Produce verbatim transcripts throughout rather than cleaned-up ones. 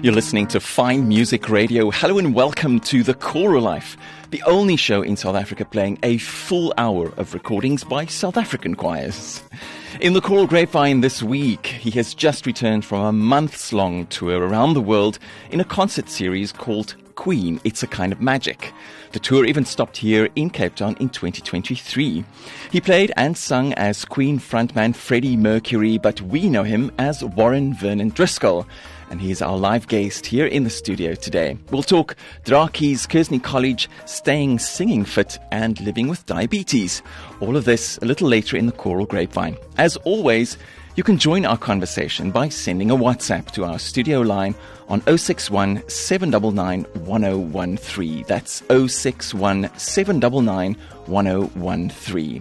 You're listening to Fine Music Radio. Hello and welcome to The Choral Life, the only show in South Africa playing a full hour of recordings by South African choirs. In the Choral Grapevine this week, he has just returned from a months-long tour around the world in a concert series called Queen, It's a Kind of Magic. The tour even stopped here in Cape Town in twenty twenty-three. He played and sung as Queen frontman Freddie Mercury, but we know him as Warren Vernon Driscoll. And he's our live guest here in the studio today. We'll talk Drakies, Kearsney College, staying singing fit, and living with diabetes. All of this a little later in the Choral Grapevine. As always, you can join our conversation by sending a WhatsApp to our studio line on oh six one, seven nine nine, one oh one three. That's oh six one, seven nine nine, one oh one three.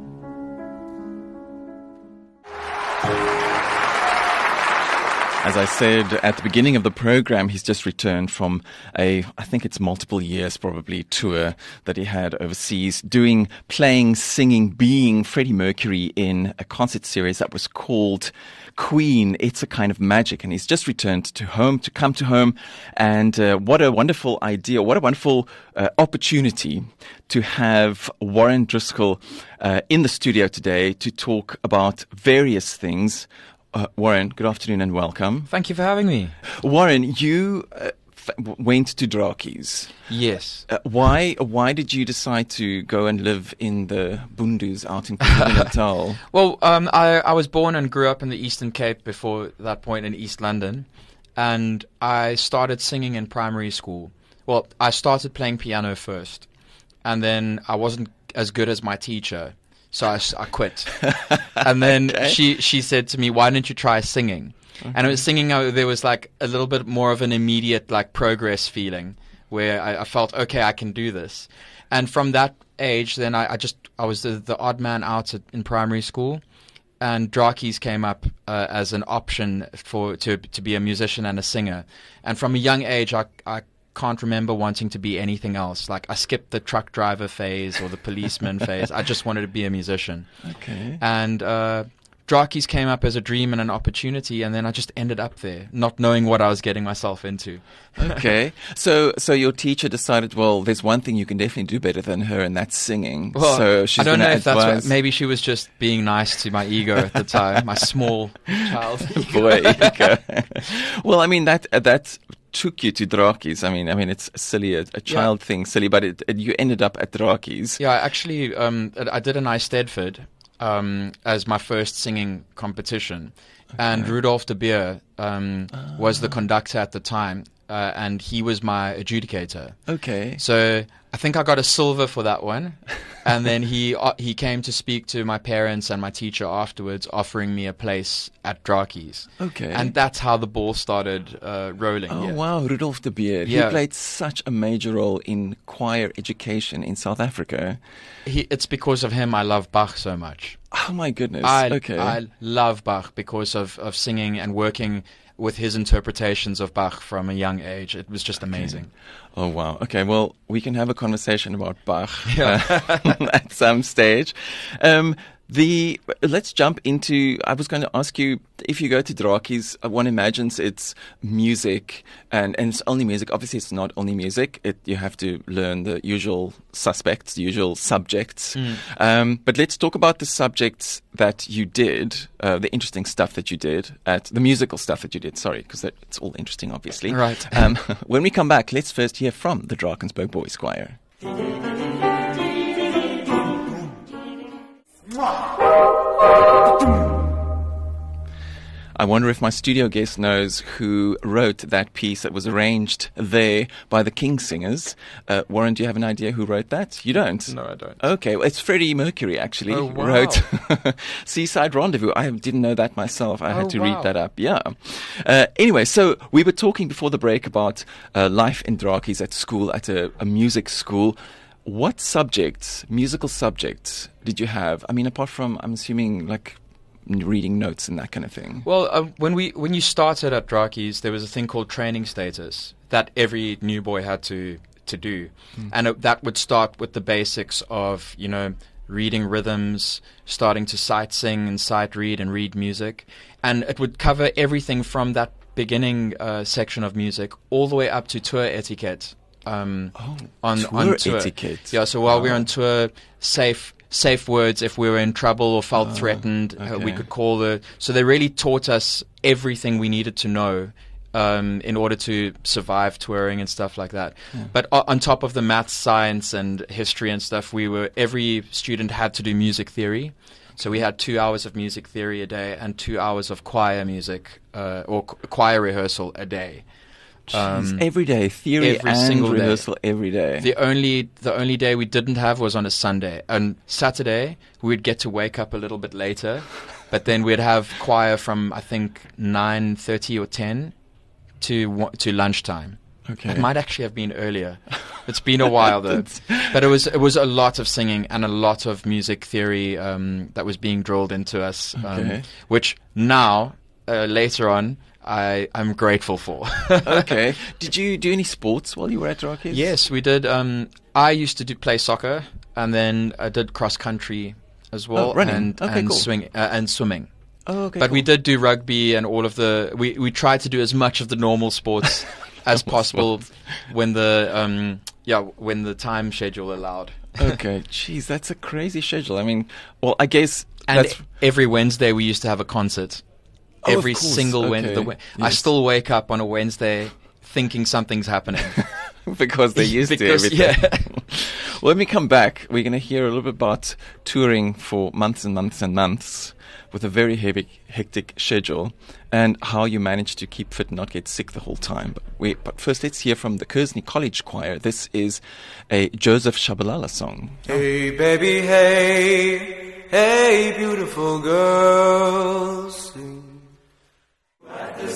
As I said at the beginning of the program, he's just returned from a, I think it's multiple years probably, tour that he had overseas, doing, playing, singing, being Freddie Mercury in a concert series that was called Queen, It's a Kind of Magic. And he's just returned to home, to come to home. And uh, what a wonderful idea, what a wonderful uh, opportunity to have Warren Driscoll uh, in the studio today to talk about various things. Uh, Warren, good afternoon and welcome. Thank you for having me. Warren, you uh, f- went to Drakies. Yes. Uh, why Why did you decide to go and live in the Bundus out in KwaZulu-Natal? Well, um, I, I was born and grew up in the Eastern Cape before that point in East London. And I started singing in primary school. Well, I started playing piano first. And then I wasn't as good as my teacher. So I, I quit. And then okay. she, she said to me, why don't you try singing? Okay. And it was singing, uh, there was like a little bit more of an immediate like progress feeling where I, I felt, okay, I can do this. And from that age, then I, I just, I was the, the odd man out at, in primary school. And Drakies came up uh, as an option for to to be a musician and a singer. And from a young age, I, I can't remember wanting to be anything else. Like I skipped the truck driver phase or the policeman phase. I just wanted to be a musician. Okay. And uh, Drakies came up as a dream and an opportunity, and then I just ended up there, not knowing what I was getting myself into. Okay. So so your teacher decided, well, there's one thing you can definitely do better than her, and that's singing. Well, so she's I don't know if advise... that's what, maybe she was just being nice to my ego at the time, my small child boy ego. Well, I mean, that that took you to Drakies. I mean, I mean, it's silly, a, a child yeah. thing, silly, but it, it, you ended up at Drakies. Yeah, actually, um, I did an Eisteddfod um, as my first singing competition, okay. and Rudolf de Beer um, ah. was the conductor at the time, uh, and he was my adjudicator. Okay. So I think I got a silver for that one, and then he uh, he came to speak to my parents and my teacher afterwards, offering me a place at Drakies. Okay. And that's how the ball started uh, rolling. Oh, yeah. wow, Rudolf de Beer. Yeah. He played such a major role in choir education in South Africa. He, it's because of him I love Bach so much. Oh, my goodness. I, okay. I love Bach because of, of singing and working with his interpretations of Bach from a young age. It was just amazing. Okay. Oh, wow. Okay, well, we can have a conversation about Bach yeah. uh, at some stage. Um, the Let's jump into, I was going to ask you, if you go to Drakies, one imagines it's music, and, and it's only music. Obviously, it's not only music. It, you have to learn the usual suspects, the usual subjects. Mm. Um, but let's talk about the subjects that you did, uh, the interesting stuff that you did, at the musical stuff that you did, sorry, because it's all interesting, obviously. Right. Um, when we come back, let's first hear from the Drakensberg Boys Choir. I wonder if my studio guest knows who wrote that piece that was arranged there by the King Singers. Uh, Warren, do you have an idea who wrote that? You don't? No, I don't. Okay, well, it's Freddie Mercury, actually. Oh, wow. Wrote Seaside Rendezvous. I didn't know that myself. I had oh, to wow. read that up. Yeah. Uh, anyway, so we were talking before the break about uh, life in Drakies at school, at a, a music school. What subjects, musical subjects, did you have? I mean, apart from, I'm assuming, like, reading notes and that kind of thing. Well, uh, when we when you started at Drakies, there was a thing called training status that every new boy had to to do, mm. and it, that would start with the basics of, you know, reading rhythms, starting to sight sing and sight read and read music, and it would cover everything from that beginning uh, section of music all the way up to tour etiquette. Um, oh, on, tour on tour. etiquette. Yeah, so while wow. we were on tour, safe safe words if we were in trouble or felt Oh, threatened, uh, we okay. could call the. So they really taught us everything we needed to know um, in order to survive touring and stuff like that. Yeah. But o- on top of the maths, science, and history and stuff, we were every student had to do music theory. So we had two hours of music theory a day and two hours of choir music uh, or ch- choir rehearsal a day. Jeez, Um, every day, theory every and single day. rehearsal every day. The only the only day we didn't have was on a Sunday. On Saturday, we'd get to wake up a little bit later, but then we'd have choir from I think nine thirty or ten to wa- to lunchtime. okay. It might actually have been earlier. It's been a while though, but it was it was a lot of singing and a lot of music theory um, that was being drilled into us, um, Okay. which now uh, later on. I, I'm grateful for. Okay. Did you do any sports while you were at Rockies? Yes, we did. Um, I used to do play soccer, and then I did cross country as well, Oh, running. and Okay, and cool. swing uh, and swimming. Oh, okay. But cool. we did do rugby and all of the. We we tried to do as much of the normal sports as Normal possible sports. when the um yeah when the time schedule allowed. Okay. Jeez, that's a crazy schedule. I mean, well, I guess And that's every Wednesday we used to have a concert. Oh, of Every course. single Okay. Wednesday. I Yes. still wake up on a Wednesday thinking something's happening. because they're used to Because, everything. yeah. Well, when we come back, we're going to hear a little bit about touring for months and months and months with a very heavy, hectic schedule and how you manage to keep fit and not get sick the whole time. But, we, but first, let's hear from the Kearsney College Choir. This is a Joseph Shabalala song. Hey, baby, hey, hey, beautiful girls. Sing. At the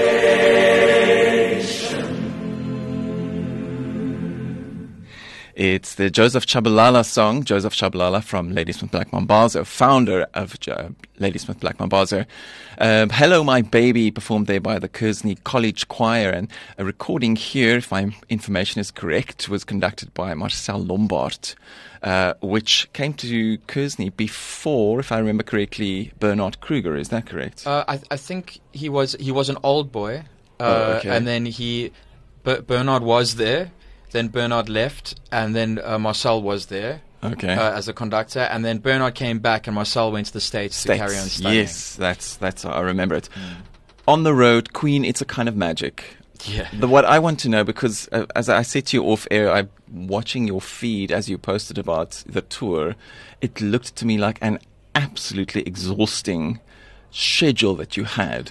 It's the Joseph Shabalala song. Joseph Shabalala from Ladysmith Black Mambazo, founder of uh, Ladysmith Black Mambazo. Um, Hello My Baby, performed there by the Kearsney College Choir. And a recording here, if my information is correct, was conducted by Marcel Lombard, uh, which came to Kearsney before, if I remember correctly, Bernard Kruger. Is that correct? Uh, I, I think he was he was an old boy, uh, Oh, okay. and then he B- Bernard was there. Then Bernard left, and then uh, Marcel was there Okay. uh, as a conductor, and then Bernard came back, and Marcel went to the States, States. to carry on studying. Yes, that's that's how I remember it. On the road, Queen, it's a kind of magic. Yeah. The, what I want to know, because uh, as I said to you off air, I'm watching your feed as you posted about the tour. It looked to me like an absolutely exhausting schedule that you had.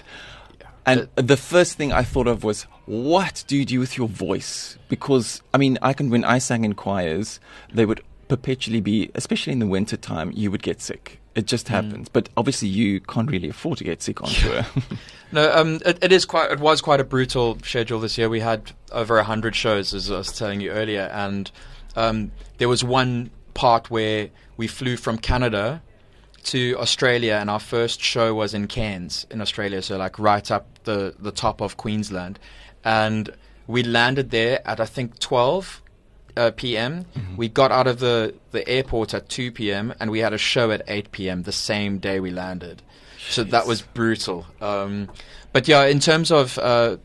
And Uh, the first thing I thought of was, what do you do with your voice? Because, I mean, I can, when I sang in choirs, they would perpetually be, especially in the winter time, you would get sick. It just happens. But obviously you can't really afford to get sick on tour. No, um, it, it is quite. It was quite a brutal schedule this year. We had over a hundred shows, as I was telling you earlier, and um, there was one part where we flew from Canada to Australia, and our first show was in Cairns in Australia, so like right up the the top of Queensland, and we landed there at I think twelve uh, p.m. Mm-hmm. We got out of the the airport at two p.m. and we had a show at eight p.m. the same day we landed. So that was brutal. Um, but yeah, in terms of uh,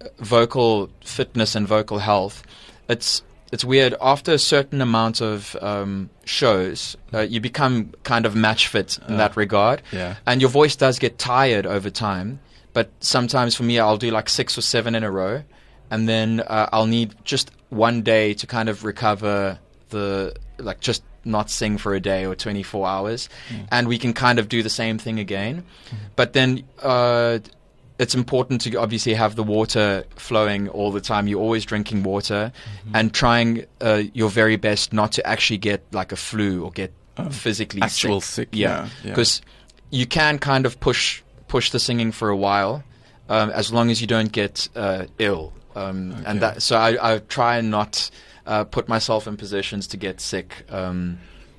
vocal fitness and vocal health, it's it's weird. After a certain amount of um, shows, uh, you become kind of match fit in Uh, that regard. yeah. And your voice does get tired over time. But sometimes for me, I'll do like six or seven in a row. And then uh, I'll need just one day to kind of recover the, like just not sing for a day or twenty-four hours. Mm. And we can kind of do the same thing again. But then uh, it's important to obviously have the water flowing all the time. You're always drinking water Mm-hmm. and trying uh, your very best not to actually get like a flu or get Oh, physically actual sick. sick, yeah, yeah. Because you can kind of push push the singing for a while, um, as long as you don't get uh, ill. Um, Okay. And that, so I, I try and not uh, put myself in positions to get sick um,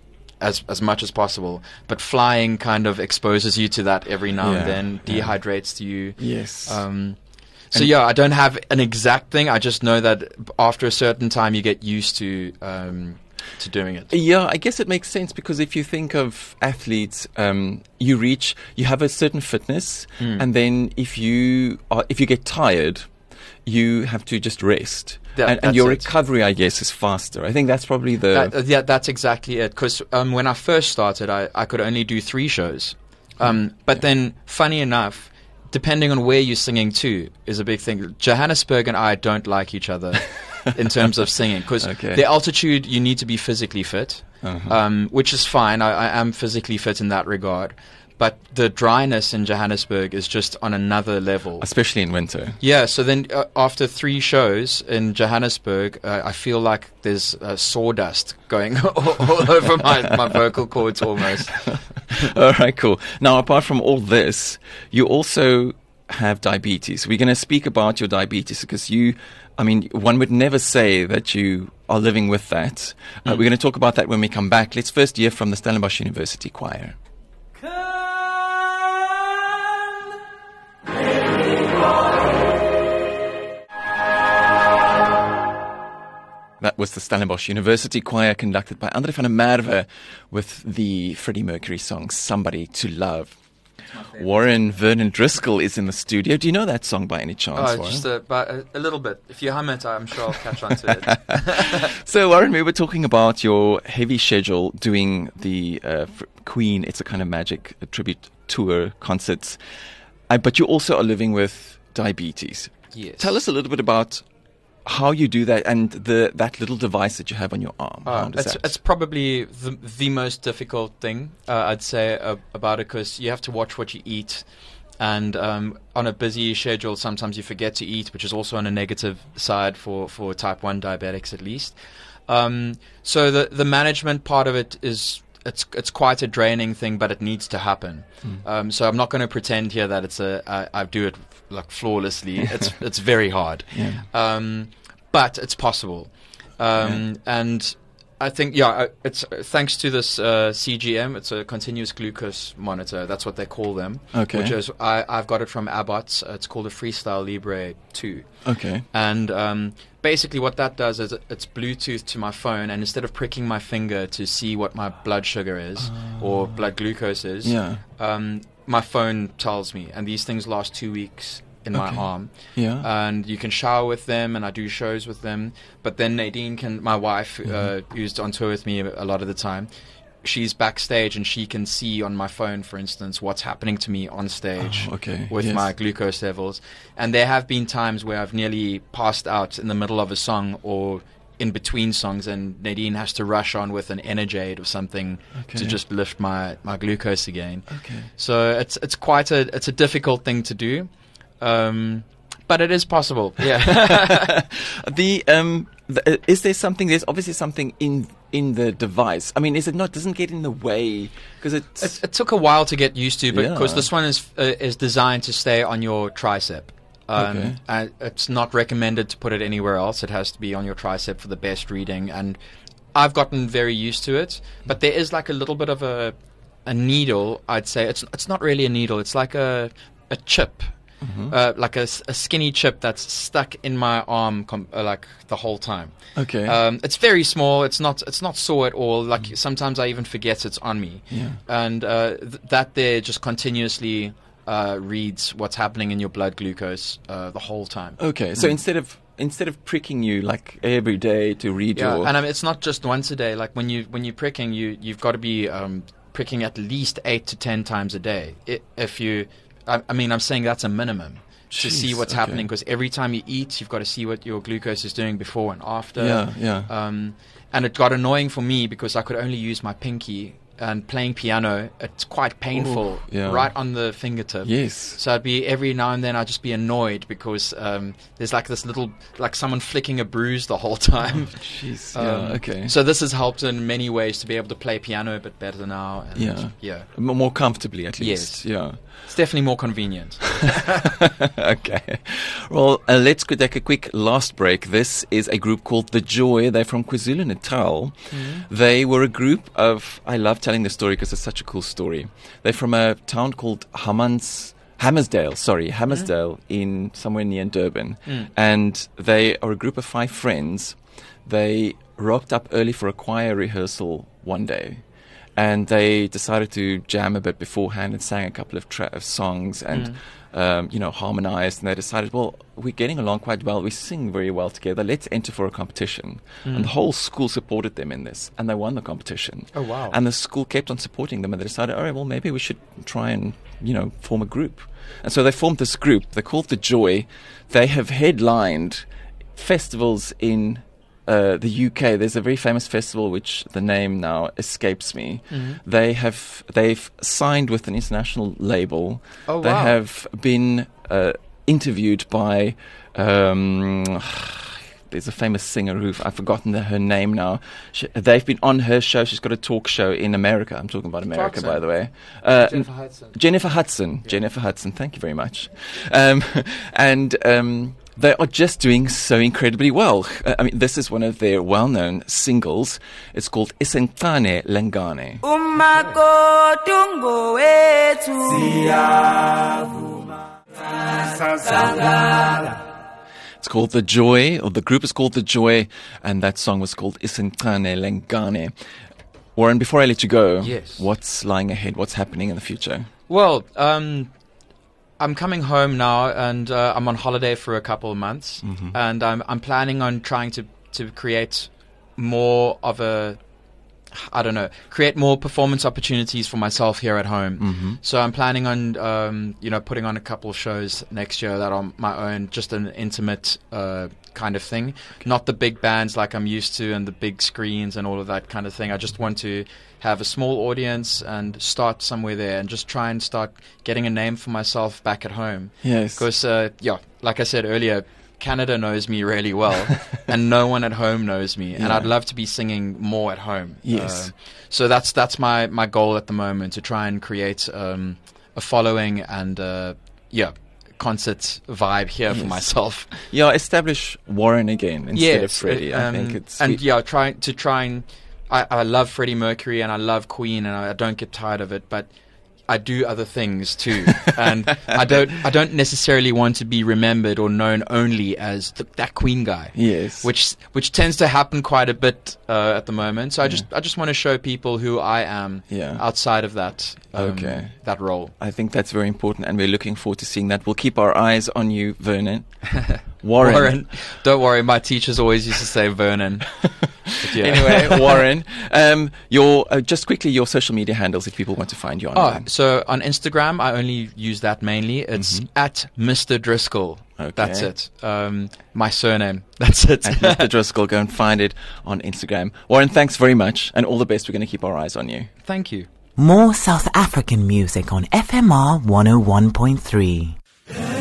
as as much as possible. But flying kind of exposes you to that every now Yeah, and then, yeah. dehydrates you. Yes. Um, so And- yeah, I don't have an exact thing. I just know that after a certain time, you get used to um, to doing it. Yeah, I guess it makes sense because if you think of athletes, um, you reach, you have a certain fitness, Mm. and then if you are, if you get tired, you have to just rest. That- and, and that's your it. recovery, I guess, is faster. I think that's probably the... That- uh, yeah, that's exactly it. Because um, when I first started, I, I could only do three shows. Um, but then, funny enough, depending on where you're singing to is a big thing. Johannesburg and I don't like each other in terms of singing because Okay. the altitude, you need to be physically fit, Uh-huh. um, which is fine. I, I am physically fit in that regard. But the dryness in Johannesburg is just on another level. Especially in winter. Yeah, so then uh, after three shows in Johannesburg, uh, I feel like there's uh, sawdust going all, all over my, my vocal cords almost. All right, cool. Now, apart from all this, you also have diabetes. We're going to speak about your diabetes because you, I mean, one would never say that you are living with that. Uh, Mm. We're going to talk about that when we come back. Let's first hear from the Stellenbosch University Choir. That was the Stellenbosch University Choir conducted by Andre van der Merwe with the Freddie Mercury song Somebody to Love. Warren Vernon Driscoll is in the studio. Do you know that song by any chance, Oh, Warren? just a, but a, a little bit. If you hum it, I'm sure I'll catch on to it. So, Warren, we were talking about your heavy schedule doing the uh, f- Queen, It's a Kind of Magic uh, tribute tour concerts. Uh, but you also are living with diabetes. Yes. Tell us a little bit about how you do that and the that little device that you have on your arm. How Uh, does it's, that? it's probably the, the most difficult thing, uh, I'd say, uh, about it because you have to watch what you eat. And um, on a busy schedule, sometimes you forget to eat, which is also on a negative side for, for type one diabetics at least. Um, so the, the management part of it is it's it's quite a draining thing, but it needs to happen. Mm. Um, so I'm not going to pretend here that it's a I, I do it like flawlessly. It's it's very hard. Yeah. Um, but it's possible. Um, and I think, yeah, uh, it's uh, thanks to this uh, C G M. It's a continuous glucose monitor. That's what they call them. Okay. Which is, I, I've got it from Abbott. Uh, it's called a Freestyle Libre two. Okay. And um, basically what that does is it, it's Bluetooth to my phone. And instead of pricking my finger to see what my blood sugar is or blood glucose is, Yeah. um, my phone tells me. And these things last two weeks in my Okay. arm. Yeah. And you can shower with them, and I do shows with them. But then Nadine can, my wife, uh, who's on tour with me a lot of the time, she's backstage and she can see on my phone, for instance, what's happening to me on stage Oh, okay. with Yes. my glucose levels. And there have been times where I've nearly passed out in the middle of a song or in between songs, and Nadine has to rush on with an Energade or something Okay. to just lift my, my glucose again. Okay. So it's it's quite a it's a difficult thing to do. Um, but it is possible. Yeah. the um, the, uh, is there something? There's obviously something in in the device. I mean, is it not? Doesn't get in the way because it's. it, it took a while to get used to, because Yeah. this one is uh, is designed to stay on your tricep. Um, Okay. and it's not recommended to put it anywhere else. It has to be on your tricep for the best reading. And I've gotten very used to it. But there is like a little bit of a a needle. I'd say it's it's not really a needle. It's like a a chip. Mhm. Uh, like a, s- a skinny chip that's stuck in my arm, com- uh, like the whole time. Okay. Um, it's very small. It's not. It's not sore at all. Like sometimes I even forget it's on me. Yeah. And uh, th- that there just continuously uh, reads what's happening in your blood glucose uh, the whole time. Okay. So Mm. instead of instead of pricking you like every day to read Yeah, your. and I mean, it's not just once a day. Like when you when you're pricking, you you've got to be um, pricking at least eight to ten times a day. I if you, I, I mean, I'm saying that's a minimum to see Jeez, what's okay. happening, because every time you eat, you've got to see what your glucose is doing before and after. Yeah. Yeah. Um, and it got annoying for me because I could only use my pinky, and playing piano, it's quite painful Ooh, yeah. right on the fingertip. Yes. So I'd be every now and then I'd just be annoyed because um, there's like this little, like someone flicking a bruise the whole time. Jeez. Um, Yeah. Okay. So this has helped in many ways to be able to play piano a bit better now. And Yeah. Yeah. M- more comfortably, at Yes. least. Yeah. It's definitely more convenient. Okay. Well, uh, let's go take a quick last break. This is a group called The Joy. They're from KwaZulu-Natal. They were a group of, I love telling the story because it's such a cool story. They're from a town called Hamans, Hammersdale, sorry, Hammersdale mm. in somewhere near Durban. Mm. And they are a group of five friends. They rocked up early for a choir rehearsal one day. And they decided to jam a bit beforehand and sang a couple of, tra- of songs and, mm. um, you know, harmonized. And they decided, well, we're getting along quite well. We sing very well together. Let's enter for a competition. Mm. And the whole school supported them in this. And they won the competition. Oh, wow. And the school kept on supporting them. And they decided, all right, well, maybe we should try and, you know, form a group. And so they formed this group. They're called The Joy. They have headlined festivals in Uh, the U K. There's a very famous festival which the name now escapes me. Mm-hmm. They have they've signed with an international label. Oh, they wow. have been uh, interviewed by um, there's a famous singer who I've forgotten the, her name now. She, they've been on her show. She's got a talk show in America. I'm talking about America, Clarkson. by the way. Uh, Jennifer Hudson. Jennifer Hudson. Yeah. Jennifer Hudson. Thank you very much. Um, and um, they are just doing so incredibly well. Uh, I mean, this is one of their well-known singles. It's called Isentane Lengane. It's called The Joy, or the group is called The Joy, and that song was called Isentane Lengane. Warren, before I let you go, yes. what's lying ahead? What's happening in the future? Well, um... I'm coming home now, and uh, I'm on holiday for a couple of months, mm-hmm. and I'm I'm planning on trying to, to create more of a, I don't know, create more performance opportunities for myself here at home. Mm-hmm. So I'm planning on, um, you know, putting on a couple of shows next year that are my own, just an intimate uh, kind of thing, okay. Not the big bands like I'm used to and the big screens and all of that kind of thing. I just want to have a small audience and start somewhere there and just try and start getting a name for myself back at home. Yes. Because, uh, yeah, like I said earlier, Canada knows me really well and no one at home knows me. Yeah. And I'd love to be singing more at home. Yes. Uh, so that's that's my, my goal at the moment, to try and create um, a following and, uh, yeah, concert vibe here yes. for myself. Yeah, establish Warren again instead yes, of Freddie. Um, I think it's... And, we- yeah, try to try and... I, I love Freddie Mercury and I love Queen and I, I don't get tired of it, but I do other things too, and I don't I don't necessarily want to be remembered or known only as the, that Queen guy. Yes, which which tends to happen quite a bit uh, at the moment. So yeah. I just I just want to show people who I am yeah. outside of that um, okay. that role. I think that's very important, and we're looking forward to seeing that. We'll keep our eyes on you, Vernon. Warren. Warren. Don't worry, my teachers always used to say Vernon. Yeah. Anyway, Warren, um, your uh, just quickly your social media handles if people want to find you online. Oh, so on Instagram, I only use that mainly. It's mm-hmm. at Mister Driscoll. Okay. That's it. Um, my surname. That's it. At Mister Driscoll. Go and find it on Instagram. Warren, thanks very much, and all the best. We're going to keep our eyes on you. Thank you. More South African music on F M R one oh one point three.